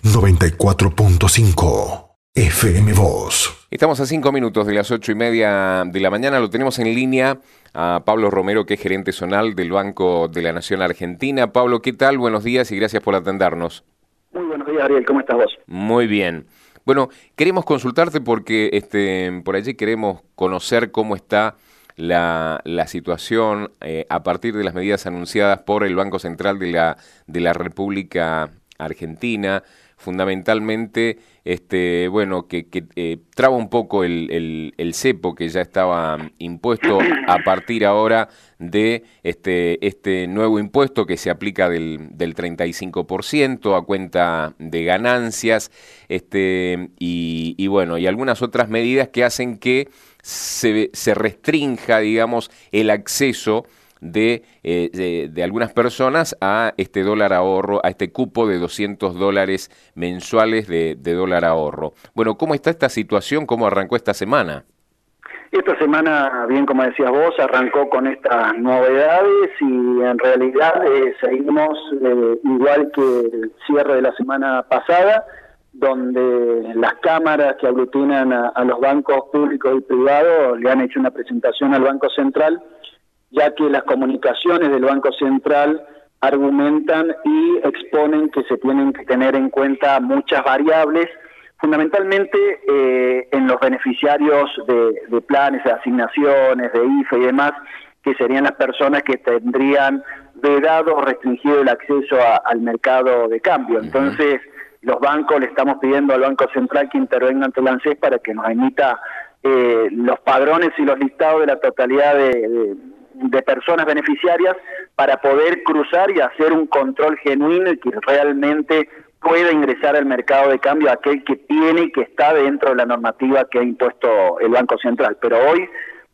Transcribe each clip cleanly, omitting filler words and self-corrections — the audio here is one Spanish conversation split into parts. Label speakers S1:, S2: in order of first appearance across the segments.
S1: 94.5 FM Voz.
S2: Estamos a 5 minutos de las 8:30 de la mañana. Lo tenemos en línea a Pablo Romero, que es gerente zonal del Banco de la Nación Argentina. Pablo, ¿qué tal? Buenos días y gracias por atendernos.
S3: Muy buenos días, Ariel. ¿Cómo estás vos?
S2: Muy bien. Bueno, queremos consultarte porque por allí queremos conocer cómo está la situación a partir de las medidas anunciadas por el Banco Central de la República Argentina, fundamentalmente que traba un poco el cepo que ya estaba impuesto a partir ahora de este nuevo impuesto que se aplica del 35% a cuenta de ganancias, y algunas otras medidas que hacen que se restrinja, digamos, el acceso de algunas personas a este dólar ahorro, a este cupo de $200 mensuales de dólar ahorro. Bueno, ¿cómo está esta situación? ¿Cómo arrancó esta semana?
S3: Esta semana, bien como decías vos, arrancó con estas novedades y en realidad seguimos igual que el cierre de la semana pasada, donde las cámaras que aglutinan a los bancos públicos y privados le han hecho una presentación al Banco Central, ya que las comunicaciones del Banco Central argumentan y exponen que se tienen que tener en cuenta muchas variables, fundamentalmente en los beneficiarios de planes, de asignaciones, de IFE y demás, que serían las personas que tendrían vedado o restringido el acceso al mercado de cambio. Entonces, los bancos le estamos pidiendo al Banco Central que intervenga ante el ANSES para que nos emita los padrones y los listados de la totalidad de personas beneficiarias para poder cruzar y hacer un control genuino y que realmente pueda ingresar al mercado de cambio aquel que tiene y que está dentro de la normativa que ha impuesto el Banco Central. Pero hoy,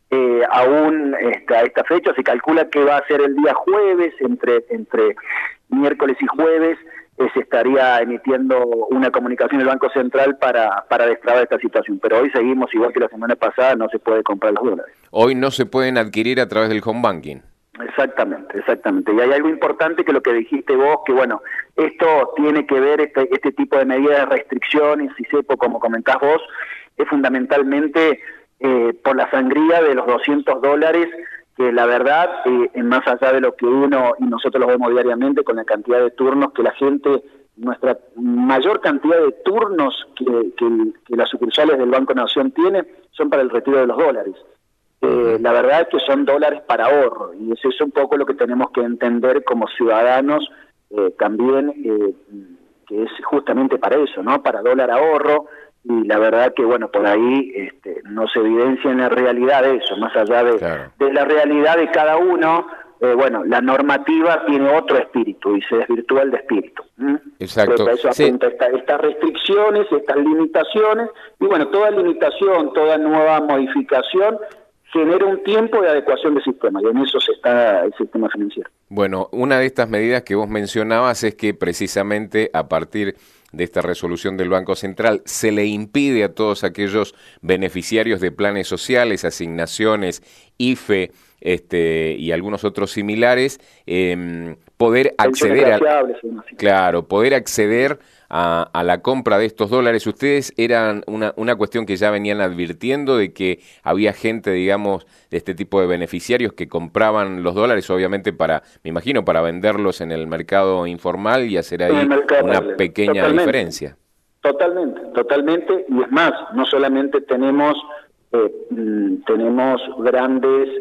S3: aún a esta fecha, se calcula que va a ser el día jueves, entre miércoles y jueves, se estaría emitiendo una comunicación del Banco Central para destrabar esta situación. Pero hoy seguimos igual que la semana pasada, no se puede comprar los dólares.
S2: Hoy no se pueden adquirir a través del home banking.
S3: Exactamente. Y hay algo importante que lo que dijiste vos, que bueno, esto tiene que ver, este tipo de medidas de restricciones y cepo, como comentás vos, es fundamentalmente por la sangría de los $200, que la verdad, más allá de lo que uno y nosotros lo vemos diariamente con la cantidad de turnos que la gente, nuestra mayor cantidad de turnos que las sucursales del Banco Nación tiene son para el retiro de los dólares. La verdad es que son dólares para ahorro, y eso es un poco lo que tenemos que entender como ciudadanos también, que es justamente para eso, ¿no? Para dólar ahorro. Y la verdad que, bueno, por ahí no se evidencia en la realidad eso, más allá de la realidad de cada uno. La normativa tiene otro espíritu y se desvirtúa el de espíritu.
S2: Exacto.
S3: Pero eso apunta estas restricciones, estas limitaciones, y bueno, toda limitación, toda nueva modificación genera un tiempo de adecuación del sistema, y en eso está el sistema financiero.
S2: Bueno, una de estas medidas que vos mencionabas es que precisamente a partir de esta resolución del Banco Central se le impide a todos aquellos beneficiarios de planes sociales, asignaciones, IFE, y algunos otros similares, poder acceder poder acceder a la compra de estos dólares. Ustedes eran una cuestión que ya venían advirtiendo de que había gente, digamos, de este tipo de beneficiarios que compraban los dólares, obviamente me imagino, para venderlos en el mercado informal y hacer ahí una pequeña diferencia.
S3: Totalmente, y es más, no solamente tenemos grandes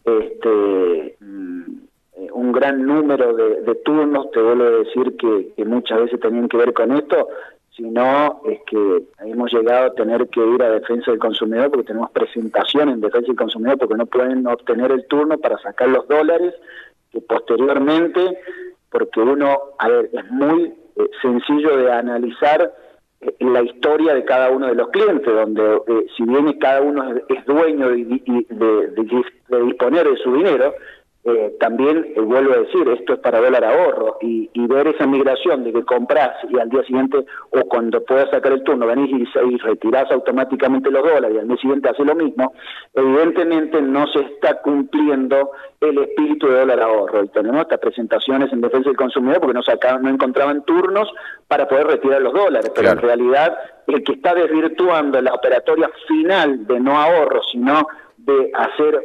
S3: un gran número de turnos, te vuelvo a decir que muchas veces tenían que ver con esto, sino es que hemos llegado a tener que ir a defensa del consumidor porque tenemos presentación en defensa del consumidor porque no pueden obtener el turno para sacar los dólares, que posteriormente, porque es muy sencillo de analizar la historia de cada uno de los clientes, donde si bien cada uno es dueño de disponer de su dinero, también vuelvo a decir, esto es para dólar ahorro, y ver esa migración de que compras y al día siguiente, o cuando puedas sacar el turno, venís y retirás automáticamente los dólares y al mes siguiente hace lo mismo, evidentemente no se está cumpliendo el espíritu de dólar ahorro. Y tenemos estas presentaciones en defensa del consumidor porque no encontraban turnos para poder retirar los dólares, pero
S2: claro,
S3: en realidad el que está desvirtuando la operatoria final de no ahorro, sino de hacer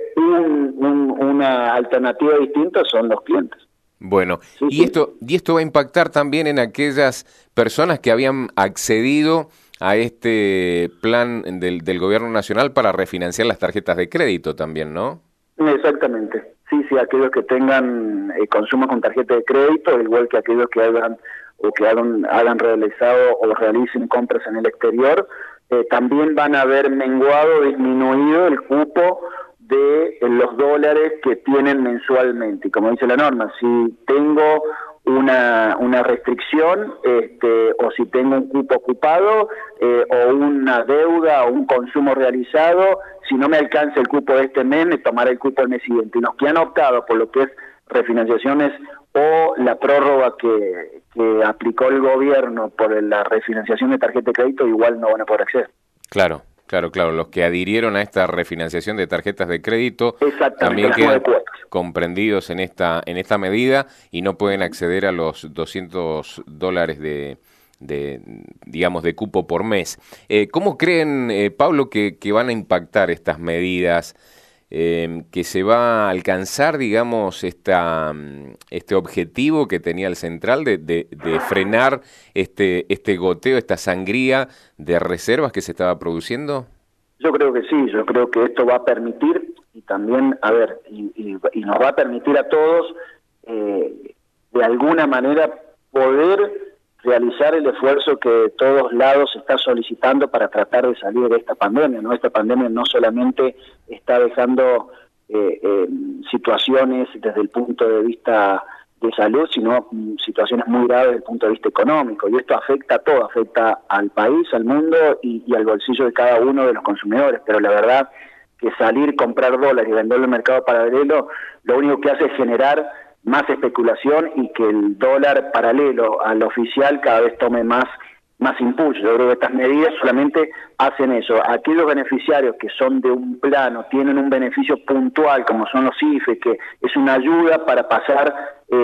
S3: una alternativa distinta son los clientes.
S2: Bueno,
S3: Sí,
S2: y
S3: sí.
S2: esto va a impactar también en aquellas personas que habían accedido a este plan del gobierno nacional para refinanciar las tarjetas de crédito también, ¿no?
S3: Exactamente. Sí, sí, aquellos que tengan consumo con tarjeta de crédito, igual que aquellos que hagan realizado o realicen compras en el exterior, también van a haber menguado, disminuido el cupo de los dólares que tienen mensualmente. Y como dice la norma, si tengo una restricción, o si tengo un cupo ocupado, o una deuda o un consumo realizado, si no me alcanza el cupo de este mes, me tomará el cupo el mes siguiente. Y los que han optado por lo que es refinanciaciones o la prórroga que aplicó el gobierno por la refinanciación de tarjeta de crédito, igual no van a poder acceder.
S2: Claro. Los que adhirieron a esta refinanciación de tarjetas de crédito también
S3: las
S2: quedan
S3: 9 cuotas
S2: comprendidos en esta medida y no pueden acceder a los $200 digamos, de cupo por mes. ¿Cómo creen, Pablo, que van a impactar estas medidas? Que se va a alcanzar, digamos, este objetivo que tenía el central de frenar este goteo, esta sangría de reservas que se estaba produciendo?
S3: Yo creo que sí, yo creo que esto va a permitir, y también, y nos va a permitir a todos, de alguna manera, poder realizar el esfuerzo que de todos lados se está solicitando para tratar de salir de esta pandemia, ¿no? Esta pandemia no solamente está dejando situaciones desde el punto de vista de salud, sino situaciones muy graves desde el punto de vista económico, y esto afecta a todo, afecta al país, al mundo y al bolsillo de cada uno de los consumidores, pero la verdad que salir, comprar dólares y venderlo en el mercado paralelo, lo único que hace es generar más especulación y que el dólar paralelo al oficial cada vez tome más impulso. Yo creo que estas medidas solamente hacen eso. Aquellos beneficiarios que son de un plano, tienen un beneficio puntual, como son los IFE, que es una ayuda para pasar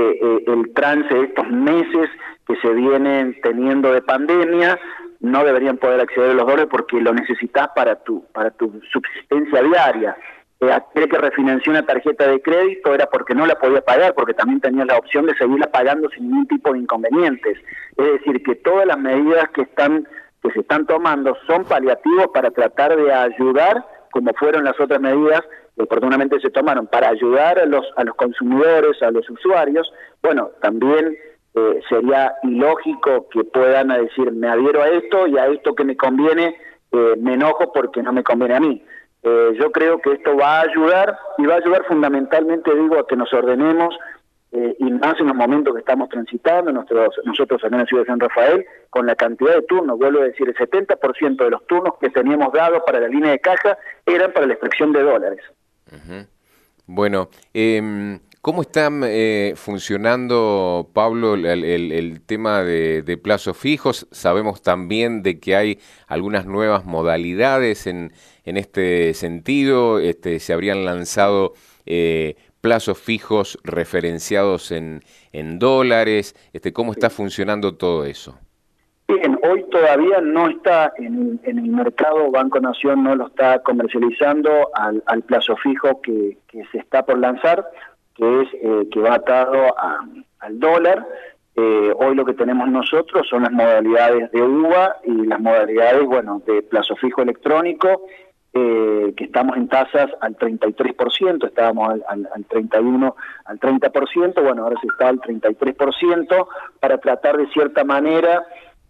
S3: el trance de estos meses que se vienen teniendo de pandemia, no deberían poder acceder a los dólares porque lo necesitas para tu subsistencia diaria. Aquel que refinanció una tarjeta de crédito era porque no la podía pagar, porque también tenía la opción de seguirla pagando sin ningún tipo de inconvenientes. Es decir, que todas las medidas que se están tomando son paliativos para tratar de ayudar, como fueron las otras medidas que oportunamente se tomaron, para ayudar a los consumidores, a los usuarios. Bueno, también sería ilógico que puedan decir, me adhiero a esto y a esto que me conviene, me enojo porque no me conviene a mí. Yo creo que esto va a ayudar, y va a ayudar fundamentalmente, a que nos ordenemos, y más en los momentos que estamos transitando, nosotros acá en la ciudad de San Rafael, con la cantidad de turnos. Vuelvo a decir, el 70% de los turnos que teníamos dados para la línea de caja eran para la extracción de dólares.
S2: Uh-huh. Bueno, ¿cómo está funcionando, Pablo, el tema de plazos fijos? Sabemos también de que hay algunas nuevas modalidades en este sentido. Se habrían lanzado plazos fijos referenciados en dólares. ¿Cómo está funcionando todo eso?
S3: Bien, hoy todavía no está en el mercado, Banco Nación no lo está comercializando al plazo fijo que se está por lanzar, que va atado al dólar. Hoy lo que tenemos nosotros son las modalidades de UVA y las modalidades, de plazo fijo electrónico, que estamos en tasas al 33%, estábamos al 31%, al 30%, ahora se está al 33%, para tratar de cierta manera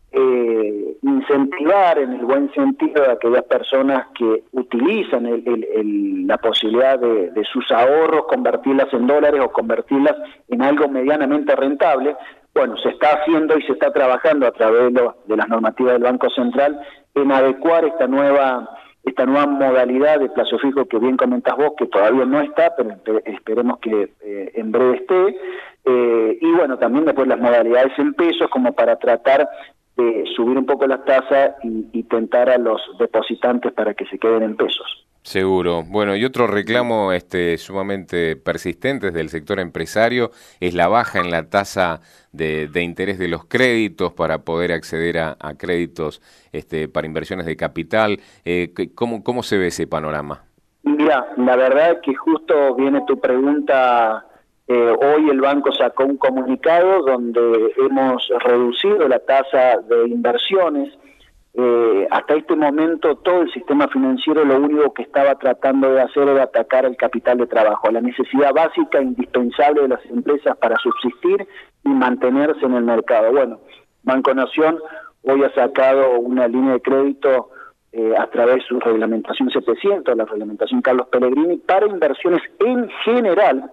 S3: incentivar en el buen sentido a aquellas personas que utilizan la posibilidad de sus ahorros, convertirlas en dólares o convertirlas en algo medianamente rentable. Se está haciendo y se está trabajando a través de las normativas del Banco Central en adecuar esta nueva esta nueva modalidad de plazo fijo que bien comentás vos, que todavía no está, pero esperemos que en breve esté, y bueno, también después las modalidades en pesos, como para tratar de subir un poco las tasas y tentar a los depositantes para que se queden en pesos.
S2: Seguro. Bueno, y otro reclamo sumamente persistente del sector empresario es la baja en la tasa de interés de los créditos para poder acceder a créditos para inversiones de capital. ¿Cómo se ve ese panorama?
S3: Mira, la verdad es que justo viene tu pregunta. Hoy el banco sacó un comunicado donde hemos reducido la tasa de inversiones. Hasta este momento todo el sistema financiero lo único que estaba tratando de hacer era atacar el capital de trabajo, la necesidad básica e indispensable de las empresas para subsistir y mantenerse en el mercado. Bueno, Banco Nación hoy ha sacado una línea de crédito a través de su reglamentación 700, la reglamentación Carlos Pellegrini, para inversiones en general,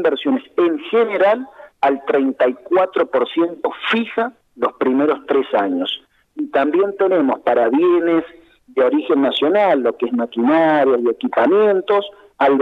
S3: al 34% fija los primeros 3 años. Y también tenemos para bienes de origen nacional, lo que es maquinaria y equipamientos, al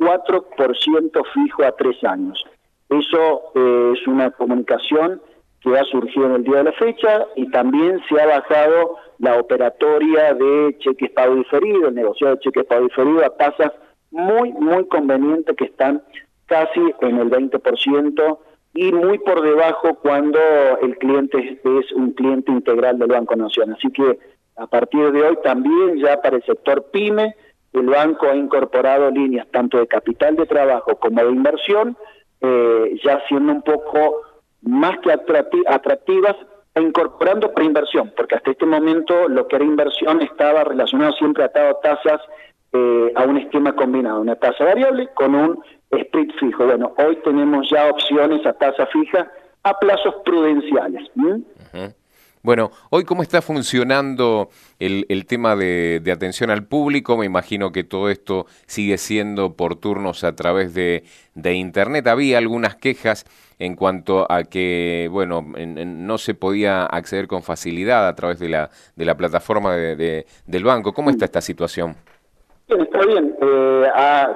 S3: 24% fijo a 3 años. Eso es una comunicación que ha surgido en el día de la fecha, y también se ha bajado la operatoria de cheques pago diferido, el negociado de cheques pago diferido a tasas muy convenientes que están casi en el 20%, y muy por debajo cuando el cliente es un cliente integral del Banco Nación. Así que a partir de hoy también ya para el sector PYME, el banco ha incorporado líneas tanto de capital de trabajo como de inversión, ya siendo un poco más que atractivas, e incorporando preinversión, porque hasta este momento lo que era inversión estaba relacionado siempre atado a tasas, a un esquema combinado, una tasa variable con un split fijo. Bueno, hoy tenemos ya opciones a tasa fija a plazos prudenciales.
S2: Bueno, hoy ¿cómo está funcionando el tema de atención al público? Me imagino que todo esto sigue siendo por turnos a través de Internet. Había algunas quejas en cuanto a que, bueno, no se podía acceder con facilidad a través de la plataforma del banco. ¿Cómo está esta situación?
S3: Bien, está bien. Ha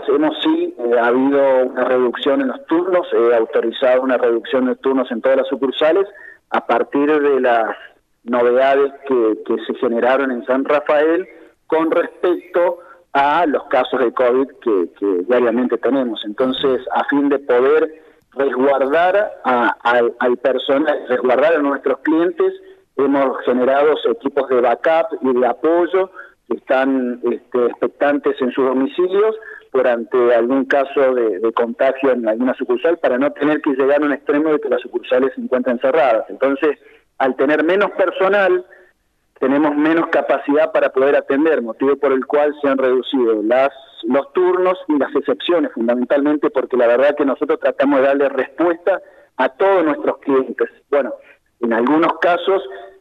S3: habido una reducción en los turnos, autorizado una reducción de turnos en todas las sucursales a partir de las novedades que se generaron en San Rafael con respecto a los casos de COVID que diariamente tenemos. Entonces, a fin de poder resguardar al personal, resguardar a nuestros clientes, hemos generado equipos de backup y de apoyo que están expectantes en sus domicilios durante algún caso de contagio en alguna sucursal, para no tener que llegar a un extremo de que las sucursales se encuentren cerradas. Entonces, al tener menos personal, tenemos menos capacidad para poder atender, motivo por el cual se han reducido los turnos y las excepciones, fundamentalmente porque la verdad que nosotros tratamos de darle respuesta a todos nuestros clientes. Bueno, en algunos casos,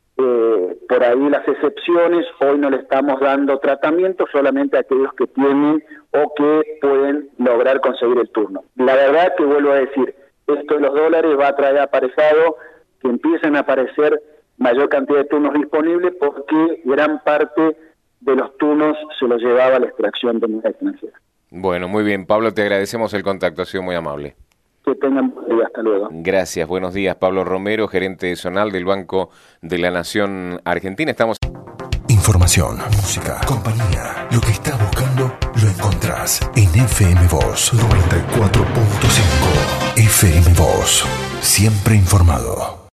S3: por ahí las excepciones, hoy no le estamos dando tratamiento solamente a aquellos que tienen o que pueden lograr conseguir el turno. La verdad que vuelvo a decir, esto de los dólares va a traer aparejado que empiecen a aparecer mayor cantidad de turnos disponibles, porque gran parte de los turnos se los llevaba la extracción de moneda extranjera.
S2: Bueno, muy bien, Pablo, te agradecemos el contacto, ha sido muy amable.
S3: Que tengan buen día, hasta luego.
S2: Gracias, buenos días. Pablo Romero, gerente zonal del Banco de la Nación Argentina. Estamos...
S1: Información, música, compañía. Lo que estás buscando lo encontrás en FM Voz 94.5. FM Voz, siempre informado.